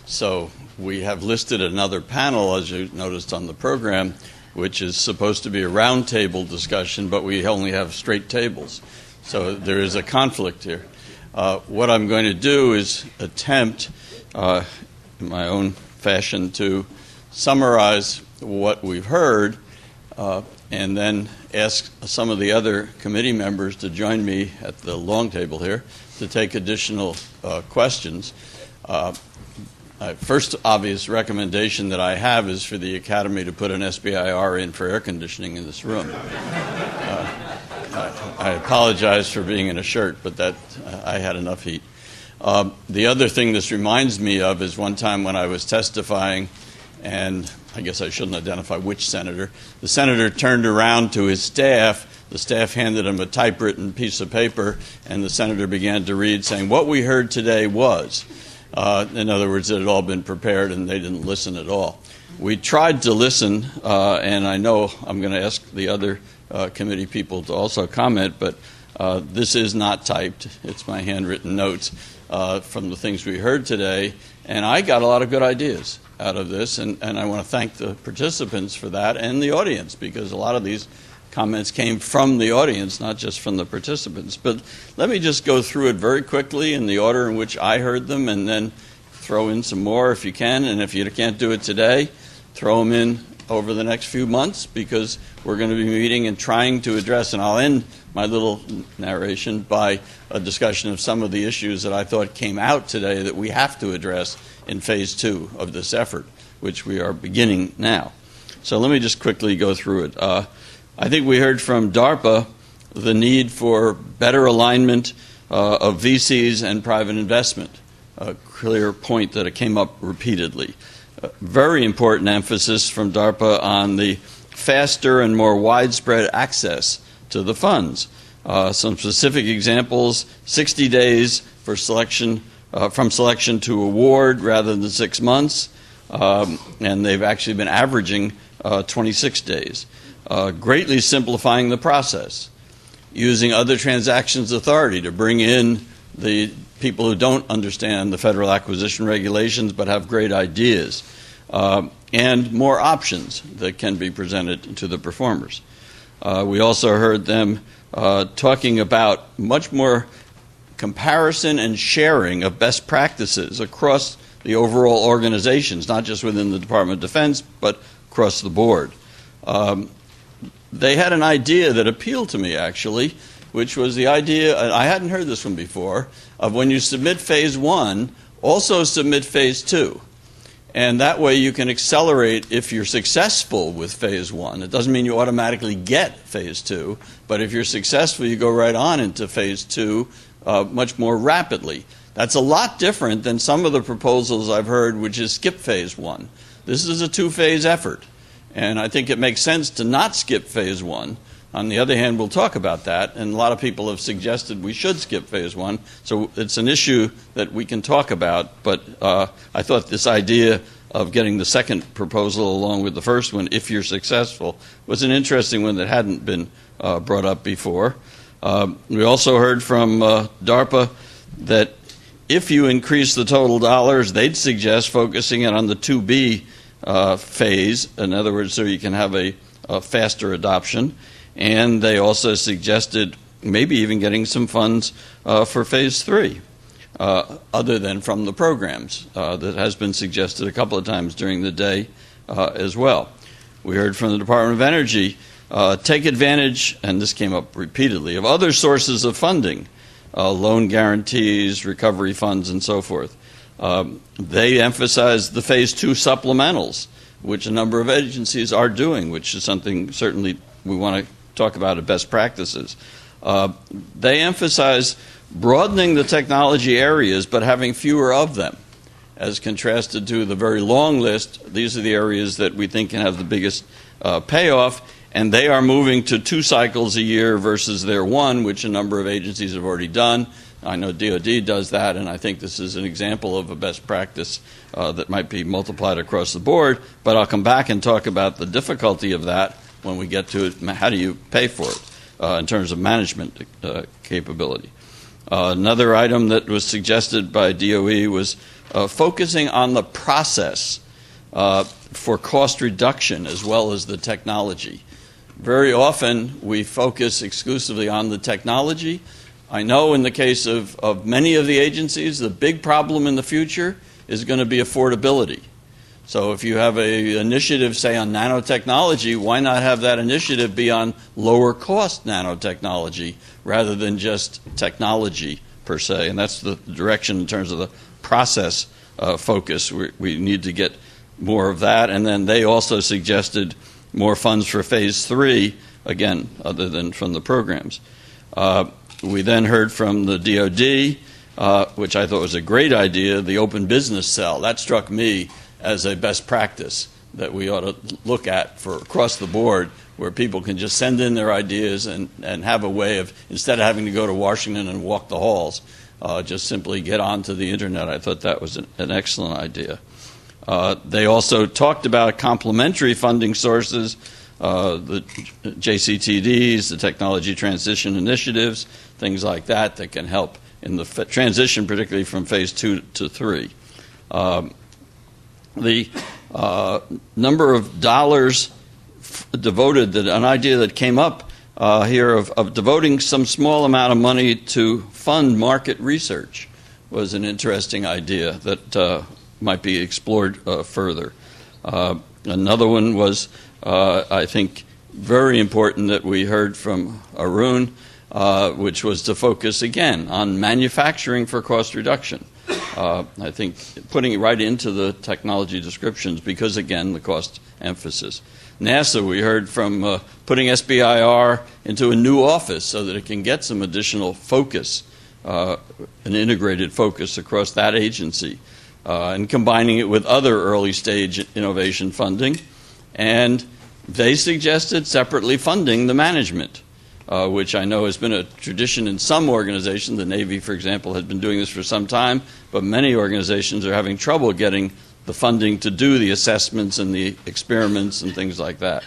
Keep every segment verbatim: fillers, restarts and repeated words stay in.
So we have listed another panel, as you noticed on the program, which is supposed to be a roundtable discussion, but we only have straight tables. So there is a conflict here. Uh, what I'm going to do is attempt, uh, in my own fashion, to summarize what we've heard, uh, and then ask some of the other committee members to join me at the long table here to take additional uh, questions. Uh, uh, first obvious recommendation that I have is for the Academy to put an S B I R in for air conditioning in this room. Uh, I, I apologize for being in a shirt, but that uh, I had enough heat. Uh, the other thing this reminds me of is one time when I was testifying, and I guess I shouldn't identify which senator. The senator turned around to his staff. The staff handed him a typewritten piece of paper, and the senator began to read, saying, "What we heard today was." Uh, in other words, it had all been prepared, and they didn't listen at all. We tried to listen, uh, and I know I'm going to ask the other uh, committee people to also comment, but uh, this is not typed. It's my handwritten notes uh, from the things we heard today, and I got a lot of good ideas out of this, and, and I want to thank the participants for that and the audience, because a lot of these comments came from the audience, not just from the participants. But let me just go through it very quickly in the order in which I heard them, and then throw in some more if you can, and if you can't do it today, throw them in over the next few months, because we're going to be meeting and trying to address, and I'll end my little narration by a discussion of some of the issues that I thought came out today that we have to address in phase two of this effort, which we are beginning now. So let me just quickly go through it. Uh, I think we heard from DARPA the need for better alignment uh, of V Cs and private investment, a clear point that it came up repeatedly. Uh, very important emphasis from DARPA on the faster and more widespread access to the funds. Uh, some specific examples: sixty days for selection, uh, from selection to award rather than six months, um, and they've actually been averaging uh, twenty-six days. Uh, greatly simplifying the process, using other transactions authority to bring in the people who don't understand the federal acquisition regulations but have great ideas, uh, and more options that can be presented to the performers. Uh, we also heard them uh, talking about much more comparison and sharing of best practices across the overall organizations, not just within the Department of Defense, but across the board. Um, They had an idea that appealed to me, actually, which was the idea, I hadn't heard this one before, of when you submit phase one, also submit phase two. And that way you can accelerate if you're successful with phase one. It doesn't mean you automatically get phase two, but if you're successful, you go right on into phase two uh, much more rapidly. That's a lot different than some of the proposals I've heard, which is skip phase one. This is a two-phase effort. And I think it makes sense to not skip phase one. On the other hand, we'll talk about that, and a lot of people have suggested we should skip phase one. So it's an issue that we can talk about, but uh, I thought this idea of getting the second proposal along with the first one, if you're successful, was an interesting one that hadn't been uh, brought up before. Uh, we also heard from uh, DARPA that if you increase the total dollars, they'd suggest focusing it on the two B Uh, phase, in other words, so you can have a, a faster adoption. And they also suggested maybe even getting some funds uh, for phase three, uh, other than from the programs. Uh, that has been suggested a couple of times during the day uh, as well. We heard from the Department of Energy, uh, take advantage, and this came up repeatedly, of other sources of funding, uh, loan guarantees, recovery funds, and so forth. Um, they emphasize the phase two supplementals, which a number of agencies are doing, which is something certainly we want to talk about as best practices. Uh, they emphasize broadening the technology areas but having fewer of them, as contrasted to the very long list. These are the areas that we think can have the biggest uh, payoff, and they are moving to two cycles a year versus their one, which a number of agencies have already done. I know D O D does that, and I think this is an example of a best practice uh, that might be multiplied across the board, but I'll come back and talk about the difficulty of that when we get to it. How do you pay for it uh, in terms of management uh, capability? Uh, another item that was suggested by D O E was uh, focusing on the process uh, for cost reduction as well as the technology. Very often we focus exclusively on the technology. I know in the case of, of many of the agencies, the big problem in the future is going to be affordability. So if you have an initiative, say, on nanotechnology, why not have that initiative be on lower cost nanotechnology rather than just technology per se? And that's the direction in terms of the process uh, focus. We, we need to get more of that. And then they also suggested more funds for phase three, again, other than from the programs. Uh, we then heard from the D O D, uh, which I thought was a great idea, the open business cell. That struck me as a best practice that we ought to look at for across the board, where people can just send in their ideas and, and have a way of, instead of having to go to Washington and walk the halls, uh, just simply get onto the internet. I thought that was an, an excellent idea. Uh, they also talked about complementary funding sources, uh, the J C T Ds, the Technology Transition Initiatives, things like that that can help in the f- transition, particularly from phase two to three. Um, the uh, number of dollars f- devoted, that an idea that came up uh, here of, of devoting some small amount of money to fund market research was an interesting idea that uh, might be explored uh, further. Uh, another one was, uh, I think, very important that we heard from Arun, uh, which was to focus again on manufacturing for cost reduction. Uh, I think putting it right into the technology descriptions because, again, the cost emphasis. NASA, we heard from uh, putting S B I R into a new office so that it can get some additional focus, uh, an integrated focus across that agency, uh, and combining it with other early stage innovation funding. And they suggested separately funding the management, Uh, which I know has been a tradition in some organizations. The Navy, for example, has been doing this for some time, but many organizations are having trouble getting the funding to do the assessments and the experiments and things like that.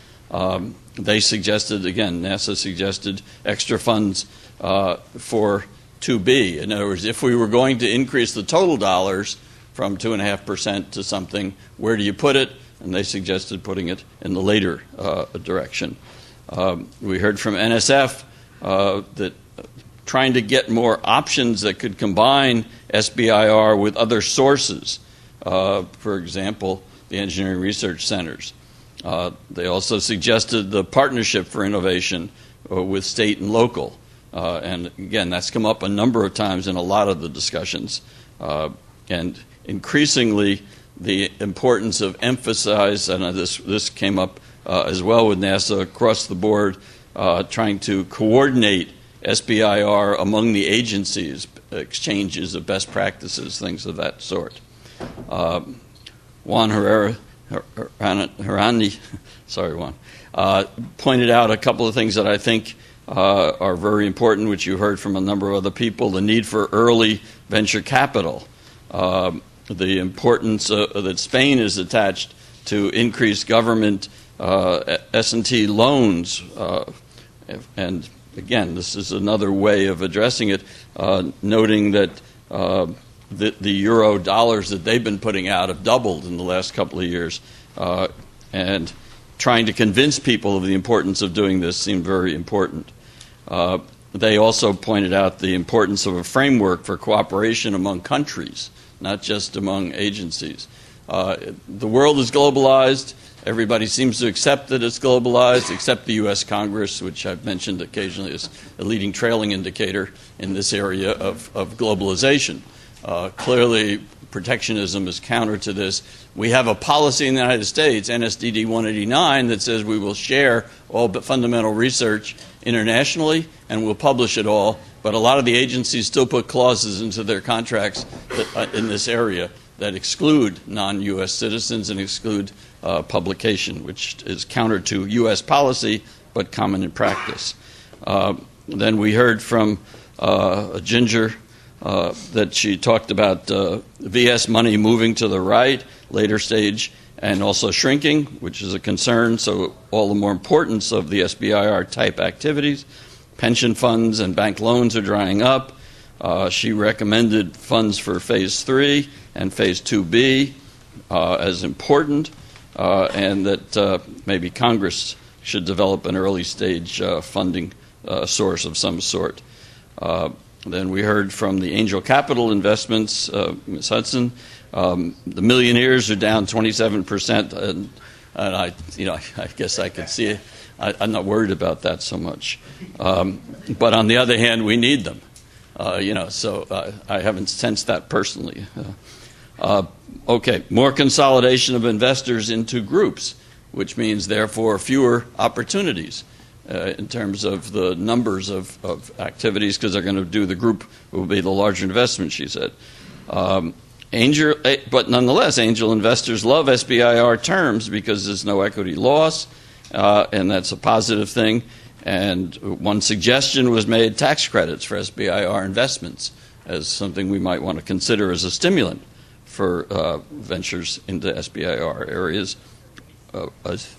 Um, they suggested, again, NASA suggested extra funds uh, for two B. In other words, if we were going to increase the total dollars from two point five percent to something, where do you put it? And they suggested putting it in the later uh, direction. Um, we heard from N S F uh, that trying to get more options that could combine S B I R with other sources, uh, for example, the engineering research centers. Uh, they also suggested the partnership for innovation uh, with state and local. Uh, and again, that's come up a number of times in a lot of the discussions. Uh, and increasingly, the importance of emphasize, and this, this came up Uh, as well with NASA across the board, uh, trying to coordinate S B I R among the agencies, exchanges of best practices, things of that sort. Uh, Juan Herrera, Herrani, sorry Juan, uh, pointed out a couple of things that I think uh, are very important, which you heard from a number of other people: the need for early venture capital, uh, the importance uh, that Spain is attached to increased government Uh, S and T loans, uh, and again, this is another way of addressing it, uh, noting that uh, the, the euro dollars that they've been putting out have doubled in the last couple of years, uh, and trying to convince people of the importance of doing this seemed very important. Uh, they also pointed out the importance of a framework for cooperation among countries, not just among agencies. Uh, the world is globalized. Everybody seems to accept that it's globalized, except the U S Congress, which I've mentioned occasionally is a leading trailing indicator in this area of, of globalization. Uh, clearly, protectionism is counter to this. We have a policy in the United States, N S D D one eighty-nine, that says we will share all but fundamental research internationally and we'll publish it all, but a lot of the agencies still put clauses into their contracts that, uh, in this area that exclude non-U S citizens and exclude uh, publication, which is counter to U S policy, but common in practice. Uh, then we heard from uh, Ginger uh, that she talked about uh, V S money moving to the right, later stage, and also shrinking, which is a concern, so all the more importance of the S B I R type activities. Pension funds and bank loans are drying up. Uh, she recommended funds for Phase three and Phase two B uh, as important, uh, and that uh, maybe Congress should develop an early-stage uh, funding uh, source of some sort. Uh, then we heard from the Angel Capital Investments, uh, Miz Hudson. Um, the millionaires are down twenty-seven percent, and, and I, you know, I guess I could see it. I, I'm not worried about that so much. Um, but on the other hand, we need them. Uh, you know, so uh, I haven't sensed that personally. Uh, uh, okay, more consolidation of investors into groups, which means, therefore, fewer opportunities uh, in terms of the numbers of, of activities, because they're going to do the group will be the larger investment, she said. Um, angel, but nonetheless, angel investors love S B I R terms because there's no equity loss, uh, and that's a positive thing. And one suggestion was made, tax credits for S B I R investments, as something we might want to consider as a stimulant for uh, ventures into S B I R areas, uh, as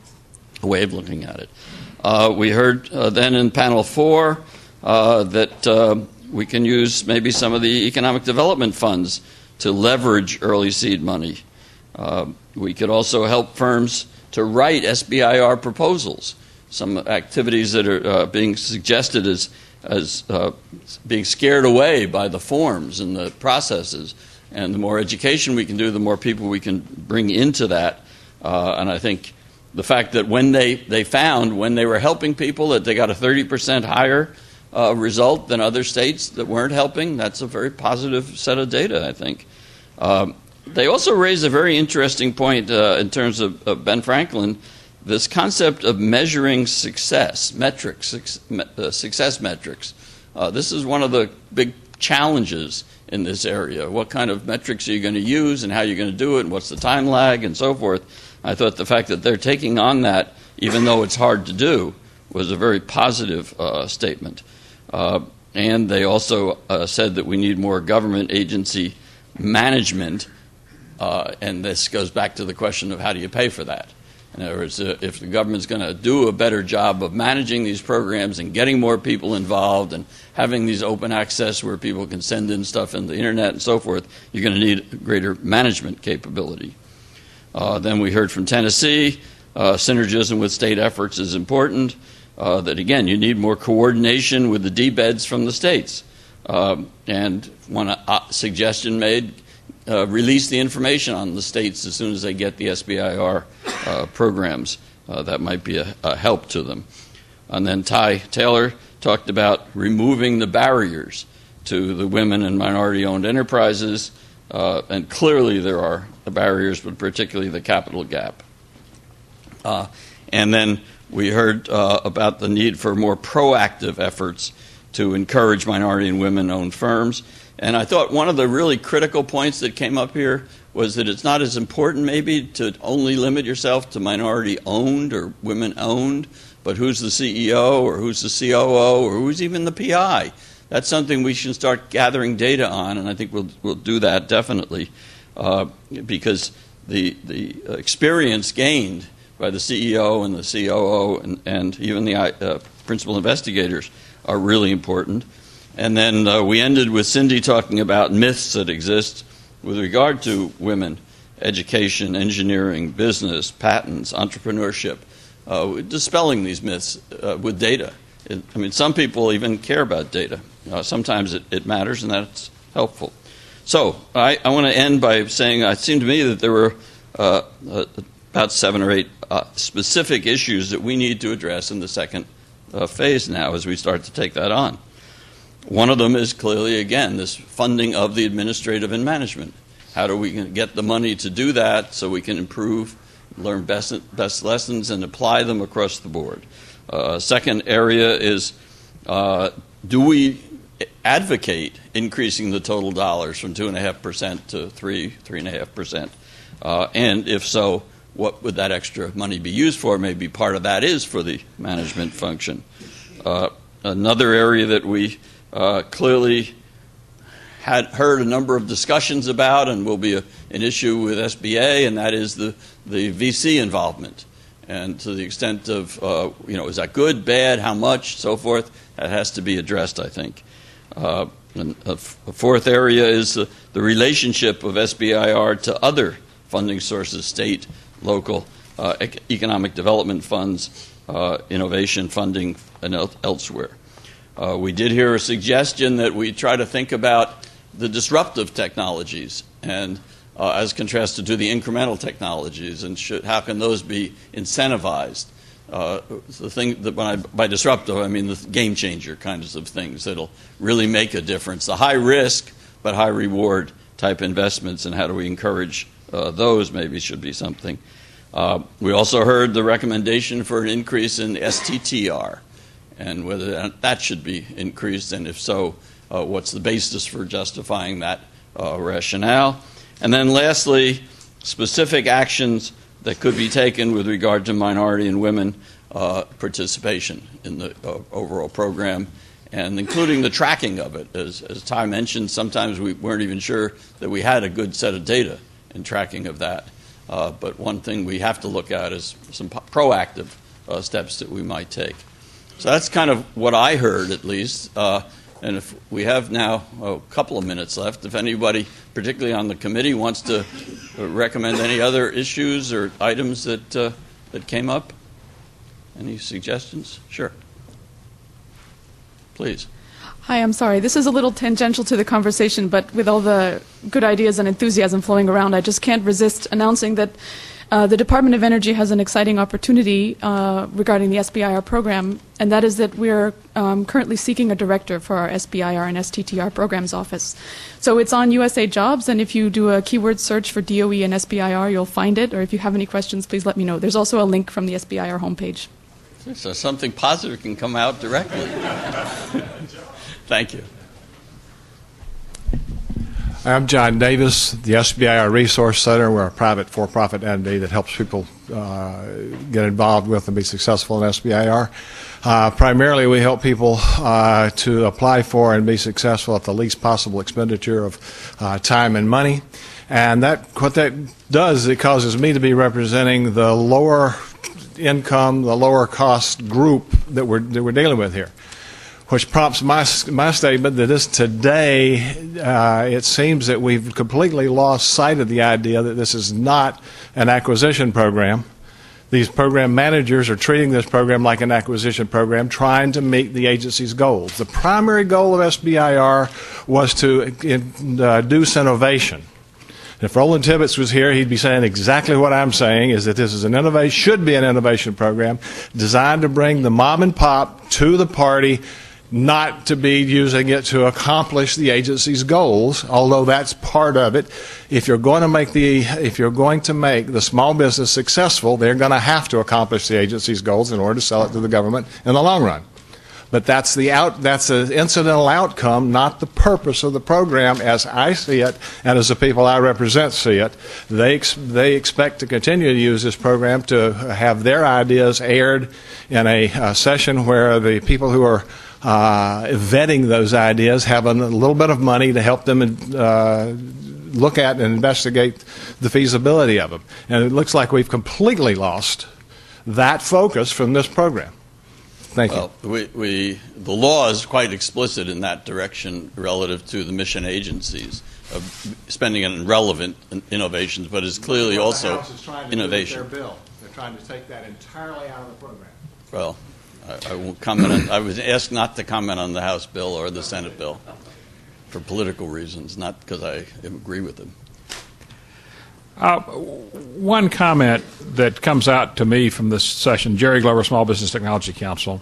a way of looking at it. Uh, we heard uh, then in panel four uh, that uh, we can use maybe some of the economic development funds to leverage early seed money. Uh, we could also help firms to write S B I R proposals. Some activities that are uh, being suggested as, as uh, being scared away by the forms and the processes. And the more education we can do, the more people we can bring into that. Uh, and I think the fact that when they, they found, when they were helping people, that they got a thirty percent higher uh, result than other states that weren't helping, that's a very positive set of data, I think. Um, they also raised a very interesting point uh, in terms of, of Ben Franklin, this concept of measuring success, metrics, uh, success metrics. Uh, this is one of the big challenges in this area. What kind of metrics are you going to use and how you're going to do it and what's the time lag and so forth. I thought the fact that they're taking on that, even though it's hard to do, was a very positive uh, statement. Uh, and they also uh, said that we need more government agency management, uh, and this goes back to the question of how do you pay for that. In other words, uh, if the government's going to do a better job of managing these programs and getting more people involved and having these open access where people can send in stuff in the internet and so forth, you're going to need greater management capability. Uh, then we heard from Tennessee, uh, synergism with state efforts is important, uh, that again, you need more coordination with the D-beds from the states. Uh, and one uh, suggestion made, Uh, release the information on the states as soon as they get the S B I R uh, programs. Uh, that might be a, a help to them. And then Ty Taylor talked about removing the barriers to the women and minority-owned enterprises, uh, and clearly there are the barriers, but particularly the capital gap. Uh, and then we heard uh, about the need for more proactive efforts to encourage minority and women-owned firms. And I thought one of the really critical points that came up here was that it's not as important maybe to only limit yourself to minority-owned or women-owned, but who's the C E O or who's the C O O or who's even the P I. That's something we should start gathering data on, and I think we'll, we'll do that definitely, uh, because the, the experience gained by the C E O and the C O O and, and even the uh, principal investigators are really important. And then uh, we ended with Cindy talking about myths that exist with regard to women, education, engineering, business, patents, entrepreneurship, uh, dispelling these myths uh, with data. It, I mean, some people even care about data. Uh, sometimes it, it matters, and that's helpful. So I, I want to end by saying it seemed to me that there were uh, uh, about seven or eight uh, specific issues that we need to address in the second uh, phase now as we start to take that on. One of them is clearly, again, this funding of the administrative and management. How do we get the money to do that so we can improve, learn best, best lessons, and apply them across the board? Uh, second area is, uh, do we advocate increasing the total dollars from two point five percent to three, three point five percent? Uh, and if so, what would that extra money be used for? Maybe part of that is for the management function. Uh, another area that we Uh, clearly had heard a number of discussions about and will be a, an issue with S B A, and that is the, the V C involvement. And to the extent of, uh, you know, is that good, bad, how much, so forth, that has to be addressed, I think. Uh, And a, f- a fourth area is the, the relationship of S B I R to other funding sources, state, local, uh, ec- economic development funds, uh, innovation funding, and el- elsewhere. Uh, we did hear a suggestion that we try to think about the disruptive technologies and uh, as contrasted to the incremental technologies, and should, how can those be incentivized? Uh, the thing that when I, by disruptive, I mean the game changer kinds of things that'll really make a difference. The high risk but high reward type investments, and how do we encourage uh, those? Maybe should be something. Uh, we also heard the recommendation for an increase in S T T R, and whether that should be increased, and if so, uh, what's the basis for justifying that uh, rationale? And then lastly, specific actions that could be taken with regard to minority and women uh, participation in the uh, overall program, and including the tracking of it. As, as Ty mentioned, sometimes we weren't even sure that we had a good set of data in tracking of that. Uh, but one thing we have to look at is some po- proactive uh, steps that we might take. So that's kind of what I heard, at least. Uh, and if we have now a couple of minutes left, if anybody, particularly on the committee, wants to recommend any other issues or items that uh, that came up, any suggestions? Sure. Please. Hi, I'm sorry. This is a little tangential to the conversation, but with all the good ideas and enthusiasm flowing around, I just can't resist announcing that uh, the Department of Energy has an exciting opportunity uh, regarding the S B I R program, and that is that we're um, currently seeking a director for our S B I R and S T T R programs office. So it's on U S A Jobs, and if you do a keyword search for D O E and S B I R, you'll find it, or if you have any questions, please let me know. There's also a link from the S B I R homepage. So something positive can come out directly. Thank you. I'm John Davis, the S B I R Resource Center. We're a private for-profit entity that helps people uh, get involved with and be successful in S B I R. Uh, primarily, we help people uh, to apply for and be successful at the least possible expenditure of uh, time and money. And that what that does is it causes me to be representing the lower income, the lower cost group that we're, that we're dealing with here, which prompts my, my statement that this today, uh, it seems that we've completely lost sight of the idea that this is not an acquisition program. These program managers are treating this program like an acquisition program, trying to meet the agency's goals. The primary goal of S B I R was to induce innovation. If Roland Tibbetts was here, he'd be saying exactly what I'm saying, is that this is an innovation, should be an innovation program designed to bring the mom and pop to the party, not to be using it to accomplish the agency's goals, although that's part of it. If you're going to make the if you're going to make the small business successful, they're going to have to accomplish the agency's goals in order to sell it to the government in the long run. But that's the out that's an incidental outcome, not the purpose of the program as I see it and as the people I represent see it. They ex they expect to continue to use this program to have their ideas aired in a, a session where the people who are uh, vetting those ideas have a little bit of money to help them uh, look at and investigate the feasibility of them. And it looks like we've completely lost that focus from this program. Thank well, you. We, we, the law is quite explicit in that direction relative to the mission agencies of spending it on relevant innovations, but it's clearly well, also the House is trying to innovation. Do with their bill. They're trying to take that entirely out of the program. Well, I, I won't comment on, I was asked not to comment on the House bill or the Senate bill for political reasons, not because I agree with them. Uh, one comment that comes out to me from this session, Jerry Glover, Small Business Technology Council,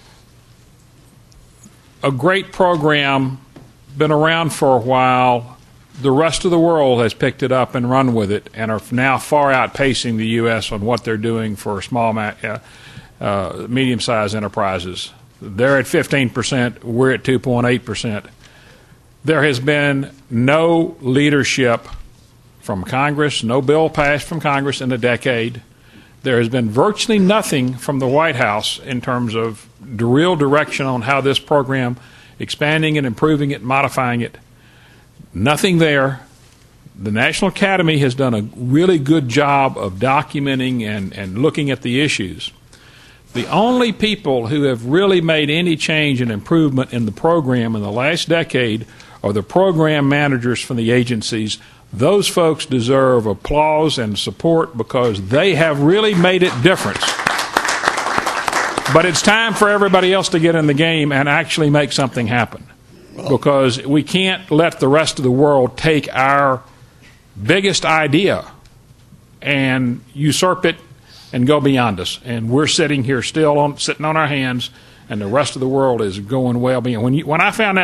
a great program, been around for a while. The rest of the world has picked it up and run with it and are now far outpacing the U S on what they're doing for small, uh, uh, medium-sized enterprises. They're at fifteen percent. We're at two point eight percent. There has been no leadership from Congress, no bill passed from Congress in a decade. There has been virtually nothing from the White House in terms of the real direction on how this program, expanding it, improving it, modifying it. Nothing there. The National Academy has done a really good job of documenting and, and looking at the issues. The only people who have really made any change and improvement in the program in the last decade are the program managers from the agencies. Those folks deserve applause and support because they have really made a difference. But it's time for everybody else to get in the game and actually make something happen, because we can't let the rest of the world take our biggest idea and usurp it and go beyond us. And we're sitting here still on, sitting on our hands, and the rest of the world is going well beyond. When, you, when I found out